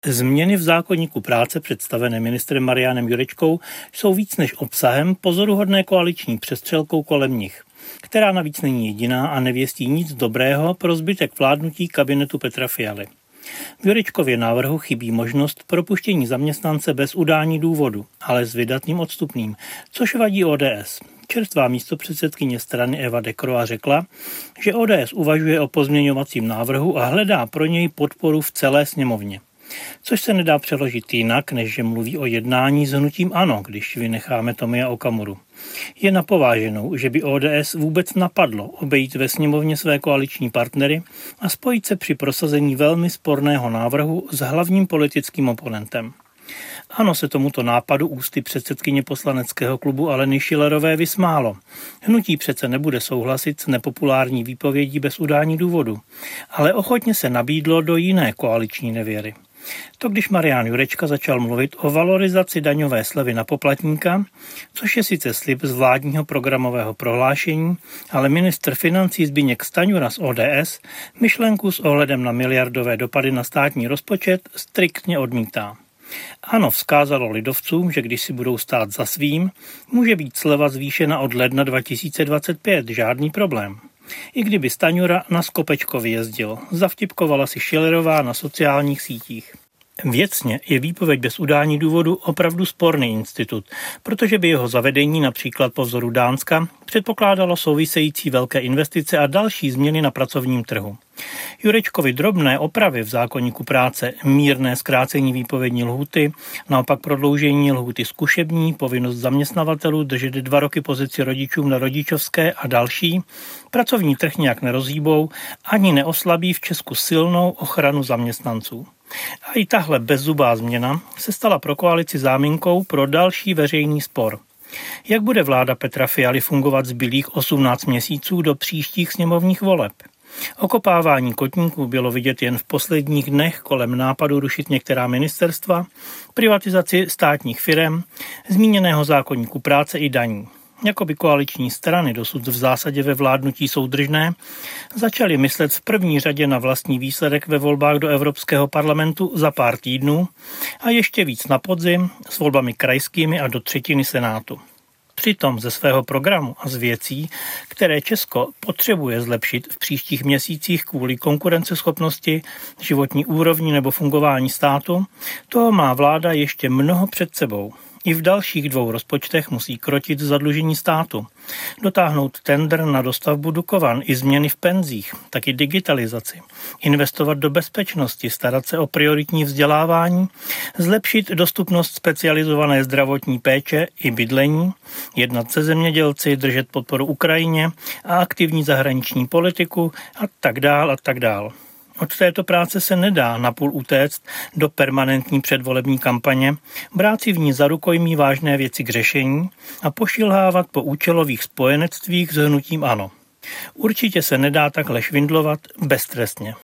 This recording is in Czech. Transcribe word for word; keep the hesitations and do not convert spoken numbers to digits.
Změny v zákoníku práce představené ministrem Marianem Jurečkou jsou víc než obsahem pozoruhodné koaliční přestřelkou kolem nich, která navíc není jediná a nevěstí nic dobrého pro zbytek vládnutí kabinetu Petra Fialy. V Jurečkově návrhu chybí možnost propuštění zaměstnance bez udání důvodu, ale s vydatným odstupným, což vadí O D S. Čerstvá místopředsedkyně strany Eva Dekroa řekla, že O D S uvažuje o pozměňovacím návrhu a hledá pro něj podporu v celé sněmovně. Což se nedá přeložit jinak, než že mluví o jednání s hnutím ANO, když vynecháme Tomia Okamuru. Je napováženou, že by O D S vůbec napadlo obejít ve sněmovně své koaliční partnery a spojit se při prosazení velmi sporného návrhu s hlavním politickým oponentem. ANO se tomuto nápadu ústy předsedkyně poslaneckého klubu Aleny Schillerové vysmálo. Hnutí přece nebude souhlasit s nepopulární výpovědí bez udání důvodu, ale ochotně se nabídlo do jiné koaliční nevěry. To když Marian Jurečka začal mluvit o valorizaci daňové slevy na poplatníka, což je sice slib z vládního programového prohlášení, ale ministr financí Zbyněk Stanjura z O D S myšlenku s ohledem na miliardové dopady na státní rozpočet striktně odmítá. ANO vzkázalo lidovcům, že když si budou stát za svým, může být sleva zvýšena od ledna dva tisíce dvacet pět, žádný problém. I kdyby Stanjura na Skopečko vyjezdil, zavtipkovala si Schillerová na sociálních sítích. Věcně je výpověď bez udání důvodu opravdu sporný institut, protože by jeho zavedení například po vzoru Dánska předpokládalo související velké investice a další změny na pracovním trhu. Jurečkovi drobné opravy v zákoníku práce, mírné zkrácení výpovědní lhůty, naopak prodloužení lhůty zkušební, povinnost zaměstnavatelů držet dva roky pozici rodičům na rodičovské a další, pracovní trh nějak nerozhýbou ani neoslabí v Česku silnou ochranu zaměstnanců. A i tahle bezzubá změna se stala pro koalici záminkou pro další veřejný spor. Jak bude vláda Petra Fialy fungovat zbylých osmnáct měsíců do příštích sněmovních voleb? Okopávání kotníků bylo vidět jen v posledních dnech kolem nápadu rušit některá ministerstva, privatizaci státních firem, zmíněného zákoníku práce i daní. Jakoby koaliční strany, dosud v zásadě ve vládnutí soudržné, začaly myslet v první řadě na vlastní výsledek ve volbách do Evropského parlamentu za pár týdnů a ještě víc na podzim s volbami krajskými a do třetiny Senátu. Přitom ze svého programu a z věcí, které Česko potřebuje zlepšit v příštích měsících kvůli konkurenceschopnosti, životní úrovni nebo fungování státu, toho má vláda ještě mnoho před sebou. I v dalších dvou rozpočtech musí krotit zadlužení státu, dotáhnout tendr na dostavbu Dukovan i změny v penzích, taky digitalizaci, investovat do bezpečnosti, starat se o prioritní vzdělávání, zlepšit dostupnost specializované zdravotní péče i bydlení, jednat se zemědělci, držet podporu Ukrajině a aktivní zahraniční politiku a tak dál a tak dál. Od této práce se nedá napůl utéct do permanentní předvolební kampaně, brát si v ní za rukojmí vážné věci k řešení a pošilhávat po účelových spojenectvích s hnutím ANO. Určitě se nedá takhle švindlovat beztrestně.